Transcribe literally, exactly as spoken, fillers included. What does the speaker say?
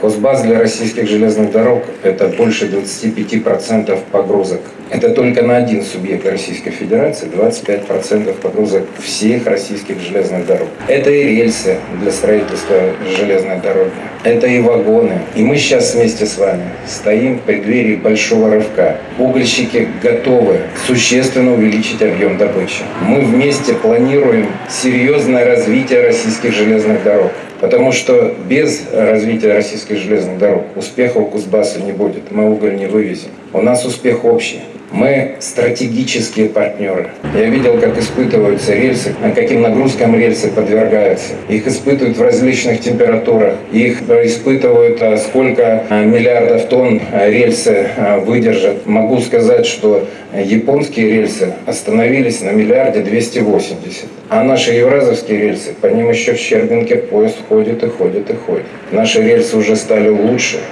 Кузбасс для российских железных дорог – это больше двадцати пяти процентов погрузок. Это только на один субъект Российской Федерации двадцать пять процентов погрузок всех российских железных дорог. Это и рельсы для строительства железной дороги, это и вагоны. И мы сейчас вместе с вами стоим в преддверии большого рывка. Угольщики готовы существенно увеличить объем добычи. Мы вместе планируем серьезное развитие российских железных дорог. Потому что без развития российских железных дорог успеха у Кузбасса не будет. Мы уголь не вывезем. У нас успех общий. Мы стратегические партнеры. Я видел, как испытываются рельсы, каким нагрузкам рельсы подвергаются. Их испытывают в различных температурах. Их испытывают, сколько миллиардов тонн рельсы выдержат. Могу сказать, что японские рельсы остановились на миллиарде двести восемьдесят. А наши евразовские рельсы, по ним еще в Щербинке поезд ходит и ходит и ходит. Наши рельсы уже стали лучше.